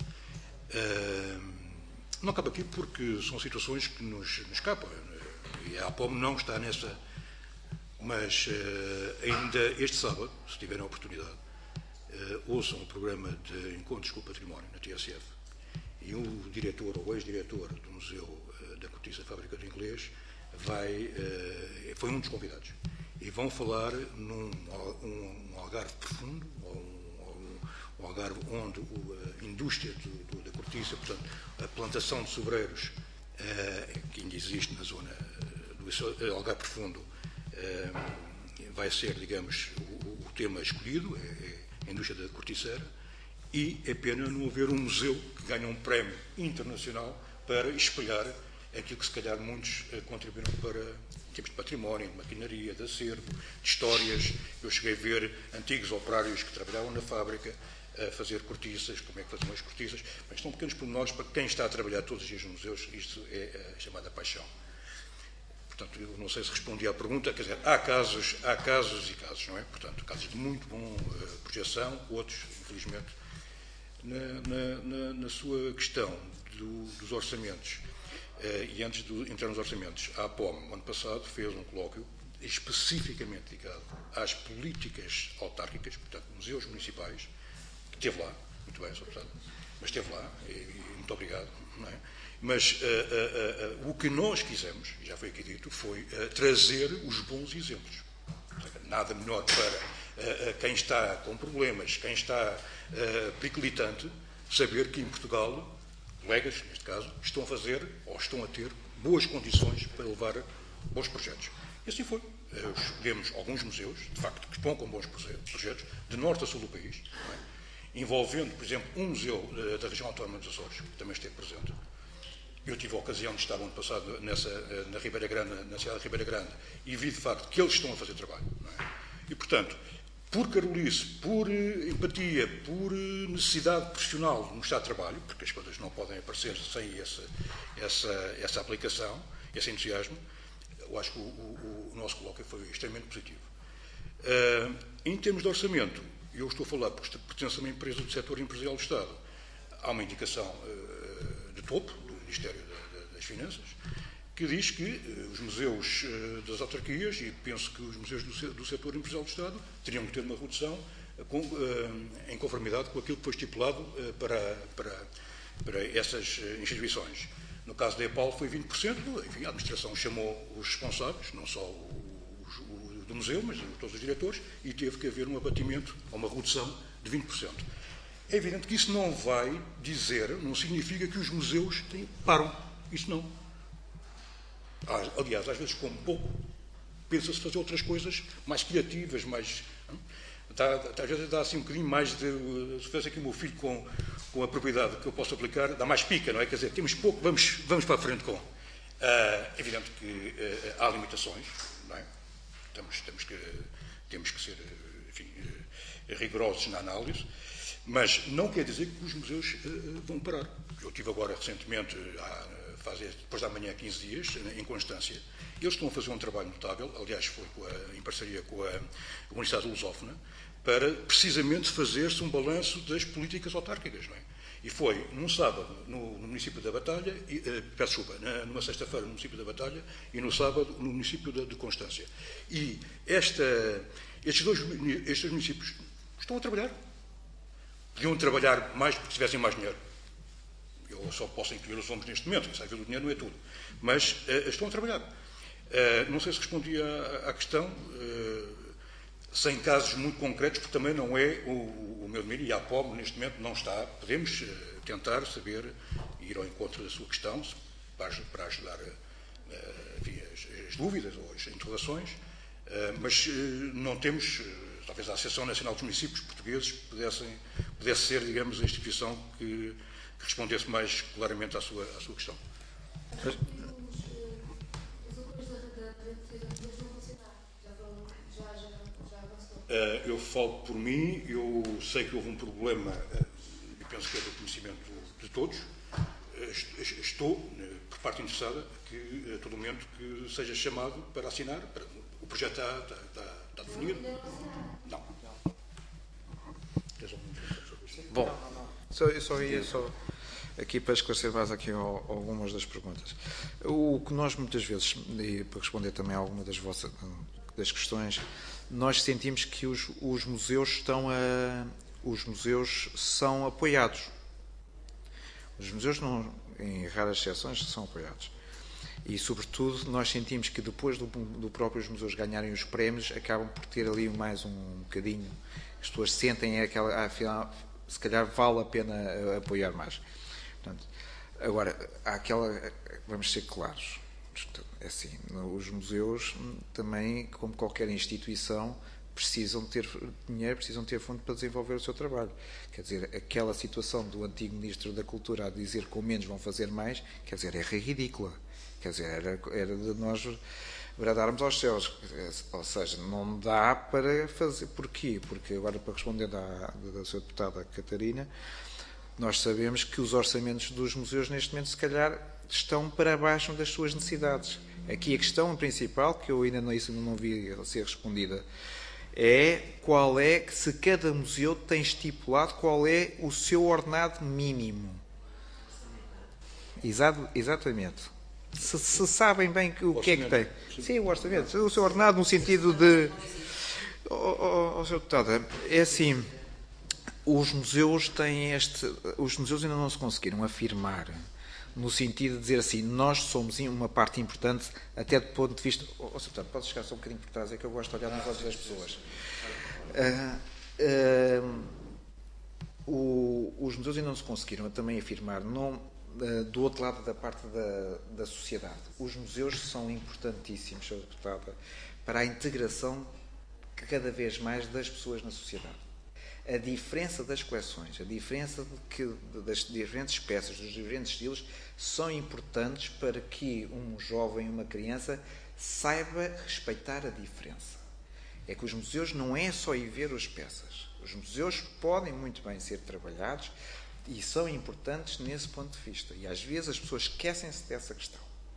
[SPEAKER 3] Não cabe aqui porque são situações que nos, nos escapam. E a APOM não está nessa, mas uh, ainda este sábado, se tiverem a oportunidade, uh, ouçam o programa de Encontros com o Património na T S F, e o diretor ou ex-diretor do Museu uh, da Cortiça Fábrica do Inglês vai, uh, foi um dos convidados, e vão falar num um, um Algarve profundo, ou um, um Algarve onde a indústria do, do, da cortiça, portanto, a plantação de sobreiros, uh, que ainda existe na zona do Algarve profundo, uh, vai ser, digamos, o, o tema escolhido, é, é a indústria da corticeira, e é pena não haver um museu que ganhe um prémio internacional para espelhar aquilo que se calhar muitos uh, contribuíram para tipos de património, de maquinaria, de acervo, de histórias. Eu cheguei a ver antigos operários que trabalhavam na fábrica, a fazer cortiças, como é que fazem as cortiças, mas são pequenos pormenores para quem está a trabalhar todos os dias nos museus, isto é a chamada paixão. Portanto, eu não sei se respondi à pergunta, quer dizer, há casos, há casos e casos, não é? Portanto, casos de muito boa uh, projeção, outros, infelizmente, na, na, na, na sua questão do, dos orçamentos, uh, e antes de entrar nos orçamentos, a APOM, no ano passado, fez um colóquio especificamente dedicado às políticas autárquicas, portanto, museus municipais, que esteve lá, muito bem, Sr. Deputado, mas esteve lá, e, e muito obrigado, não é? Mas uh, uh, uh, uh, o que nós quisemos, já foi aqui dito, foi uh, trazer os bons exemplos. Nada melhor para uh, uh, quem está com problemas, quem está uh, periclitante, saber que em Portugal, colegas, neste caso, estão a fazer, ou estão a ter, boas condições para levar bons projetos. E assim foi. Uh, escolhemos alguns museus, de facto, que estão com bons projetos, de norte a sul do país, não é? Envolvendo, por exemplo, um museu uh, da região autónoma dos Açores, que também esteve presente. Eu tive a ocasião de estar no ano passado nessa, na Ribeira Grande, na cidade de Ribeira Grande, e vi de facto que eles estão a fazer trabalho. Não é? E, portanto, por carolice, por empatia, por necessidade profissional de mostrar trabalho, porque as coisas não podem aparecer sem essa, essa, essa aplicação, esse entusiasmo, eu acho que o, o, o nosso colóquio foi extremamente positivo. Uh, em termos de orçamento, eu estou a falar porque pertenço a uma empresa do setor empresarial do Estado. Há uma indicação uh, de topo, Ministério das Finanças, que diz que uh, os museus uh, das autarquias, e penso que os museus do, do setor empresarial do Estado, teriam que ter uma redução uh, com, uh, em conformidade com aquilo que foi estipulado uh, para, para, para essas uh, instituições. No caso da EPAL foi vinte por cento, enfim, a administração chamou os responsáveis, não só o, o, o do museu, mas todos os diretores, e teve que haver um abatimento, ou uma redução de vinte por cento. É evidente que isso não vai dizer, não significa que os museus têm, param. Isso não. Aliás, às vezes, com pouco, pensa-se fazer outras coisas mais criativas, mais... Dá, às vezes dá assim um bocadinho mais de... Se fosse aqui o meu filho com, com a propriedade que eu posso aplicar, dá mais pica, não é? Quer dizer, temos pouco, vamos, vamos para a frente com. É uh, evidente que uh, há limitações, não é? Temos, temos, que, temos que ser, enfim, uh, rigorosos na análise. Mas não quer dizer que os museus uh, vão parar. Eu tive agora recentemente, há, faz, depois da manhã, quinze dias, em Constância. Eles estão a fazer um trabalho notável, aliás, foi com a, em parceria com a Universidade Lusófona, para precisamente fazer-se um balanço das políticas autárquicas. Não é? E foi num sábado no, no município da Batalha, e, uh, peço desculpa, na, numa sexta-feira no município da Batalha e no sábado no município de, de Constância. E esta, estes, dois, estes dois municípios estão a trabalhar. Podiam trabalhar mais porque tivessem mais dinheiro. Eu só posso incluir os ombros neste momento, sabe que o dinheiro não é tudo. Mas uh, estão a trabalhar. Uh, não sei se respondi à, à questão, uh, sem casos muito concretos, porque também não é o, o meu domínio, e a APOM neste momento não está. Podemos uh, tentar saber, ir ao encontro da sua questão, para, para ajudar uh, enfim, as, as dúvidas ou as interrogações, uh, mas uh, não temos... Uh, talvez a Associação Nacional dos Municípios Portugueses pudessem, pudesse ser, digamos, a instituição que, que respondesse mais claramente à sua, à sua questão. Mas... Uh, eu falo por mim, eu sei que houve um problema, uh, e penso que é do conhecimento de todos. Uh, estou, uh, por parte interessada, que a uh, todo momento que seja chamado para assinar. Para, o projeto está, está, está, está definido? Não.
[SPEAKER 2] Bom, só, eu só ia só aqui para esclarecer mais aqui algumas das perguntas. O que nós muitas vezes, e para responder também a alguma das vossas das questões, nós sentimos que os, os museus estão a, os museus são apoiados. Os museus, não, em raras exceções, são apoiados. E, sobretudo, nós sentimos que depois do, do próprios museus ganharem os prémios, acabam por ter ali mais um bocadinho, as pessoas sentem aquela, afinal, se calhar vale a pena apoiar mais. Portanto, agora, há aquela, vamos ser claros, é assim, os museus também, como qualquer instituição, precisam ter dinheiro, precisam ter fundo para desenvolver o seu trabalho. Quer dizer, aquela situação do antigo Ministro da Cultura a dizer que com menos vão fazer mais, quer dizer, é ridícula. Quer dizer, era, era de nós bradarmos aos céus. Ou seja, não dá para fazer. Porquê? Porque, agora, para responder à, da sua deputada Catarina, nós sabemos que os orçamentos dos museus, neste momento, se calhar, estão para baixo das suas necessidades. Aqui a questão principal, que eu ainda não, isso não vi ser respondida, é qual é, se cada museu tem estipulado qual é o seu ordenado mínimo. Exato, exatamente. Se, se sabem bem que, o que é que tem. Sim, o orçamento. O seu ordenado no sentido de... Oh, oh, oh, senhor deputado, é assim, os museus têm este... Os museus ainda não se conseguiram afirmar no sentido de dizer assim, nós somos uma parte importante, até do ponto de vista... Oh, oh, senhor deputado, pode chegar só um bocadinho por trás, é que eu gosto de olhar nos olhos das pessoas. Uh, uh, o, os museus ainda não se conseguiram também afirmar, não, uh, do outro lado da parte da, da sociedade. Os museus são importantíssimos, senhor deputado, para a integração cada vez mais das pessoas na sociedade. A diferença das coleções, a diferença de que, das diferentes peças, dos diferentes estilos, são importantes para que um jovem, uma criança, saiba respeitar a diferença. É que os museus não é só ir ver as peças. Os museus podem muito bem ser trabalhados e são importantes nesse ponto de vista. E às vezes as pessoas esquecem-se dessa questão.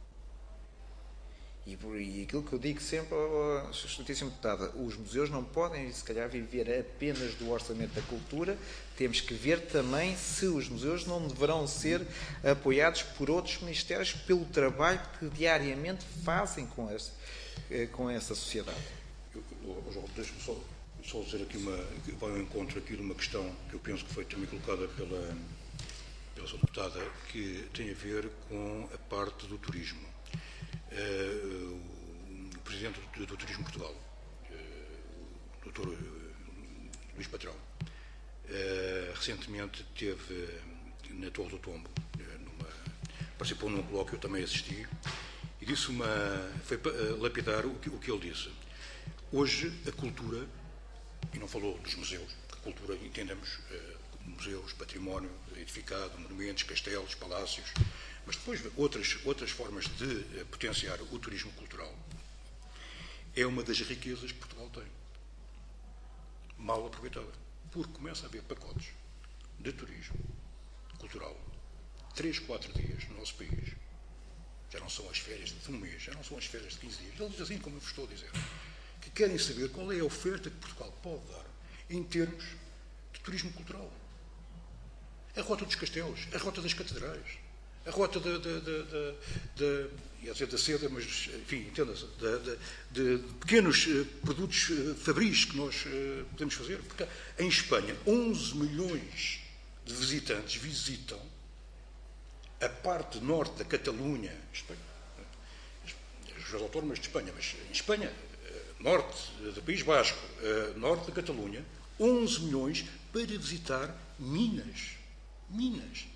[SPEAKER 2] E, e aquilo que eu digo sempre, oh, Excelentíssima Deputada, os museus não podem, se calhar, viver apenas do orçamento da cultura. Temos que ver também se os museus não deverão ser apoiados por outros ministérios pelo trabalho que diariamente fazem com, esse, com essa sociedade.
[SPEAKER 3] Eu, eu, João, deixe-me só, só dizer aqui uma, vai ao encontro aqui de uma questão que eu penso que foi também colocada pela, pela sua deputada, que tem a ver com a parte do turismo. Uh, o Presidente do, do Turismo Portugal, uh, o doutor Luís Patrão, uh, recentemente teve uh, na Torre do Tombo, uh, numa, participou num colóquio, eu também assisti, e disse uma, foi uh, lapidar o que, o que ele disse. Hoje a cultura, e não falou dos museus, a cultura entendemos uh, museus, património edificado, monumentos, castelos, palácios, mas depois outras, outras formas de potenciar o turismo cultural. É uma das riquezas que Portugal tem, mal aproveitada, porque começa a haver pacotes de turismo cultural, três, quatro dias no nosso país. Já não são as férias de um mês, já não são as férias de quinze dias. Eles dizem assim, como eu vos estou a dizer, que querem saber qual é a oferta que Portugal pode dar em termos de turismo cultural. A rota dos castelos, a rota das catedrais, a rota da, da, da, da, da, ia dizer da seda, mas, enfim, entenda-se, de, de pequenos uh, produtos uh, fabris que nós uh, podemos fazer. Porque em Espanha, onze milhões de visitantes visitam a parte norte da Catalunha, Espanha, as regiões autónomas de Espanha, mas em Espanha, uh, norte do País Basco, uh, norte da Catalunha, onze milhões para visitar Minas. Minas.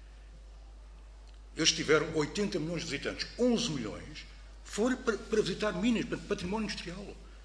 [SPEAKER 3] Eles tiveram oitenta milhões de visitantes, onze milhões foram para, para visitar Minas, para património industrial.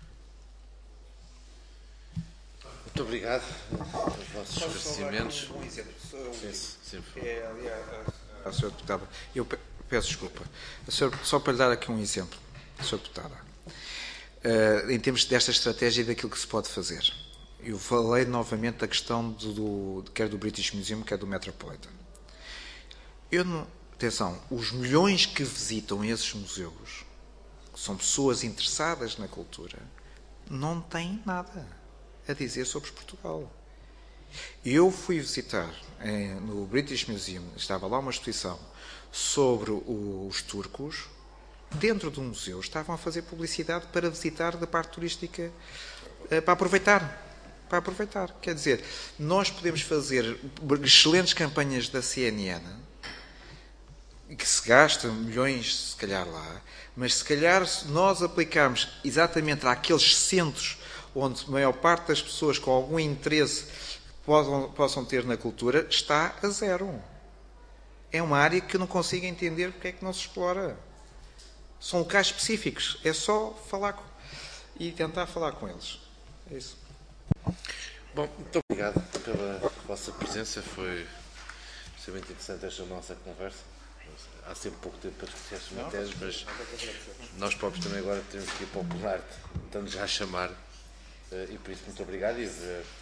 [SPEAKER 1] Muito obrigado pelos vossos esclarecimentos.
[SPEAKER 2] Um exemplo.
[SPEAKER 1] Sim, sim,
[SPEAKER 2] é, aliás, a senhora deputada, eu peço desculpa. A senhora, só para lhe dar aqui um exemplo, a senhora deputada, uh, em termos desta estratégia e daquilo que se pode fazer. Eu falei novamente da questão do, do, quer do British Museum, quer do Metropolitan. Eu não... Atenção, os milhões que visitam esses museus, que são pessoas interessadas na cultura, não têm nada a dizer sobre Portugal. Eu fui visitar eh, no British Museum, estava lá uma exposição sobre o, os turcos. Dentro do museu estavam a fazer publicidade para visitar da parte turística, eh, para aproveitar. Para aproveitar. Quer dizer, nós podemos fazer excelentes campanhas da C N N, que se gasta milhões, se calhar, lá, mas se calhar se nós aplicarmos exatamente àqueles centros onde a maior parte das pessoas com algum interesse possam, possam ter na cultura, está a zero. É uma área que eu não consigo entender porque é que não se explora. São locais específicos. É só falar com, e tentar falar com eles. É isso.
[SPEAKER 1] Bom, muito obrigado pela vossa presença. Foi extremamente interessante esta nossa conversa. há sempre pouco tempo para discutir estas matérias, mas nós próprios também agora temos que ir para o plenário, estando já a chamar, e por isso muito obrigado e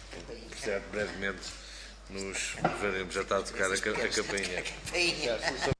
[SPEAKER 1] brevemente nos veremos já está a tocar a campainha.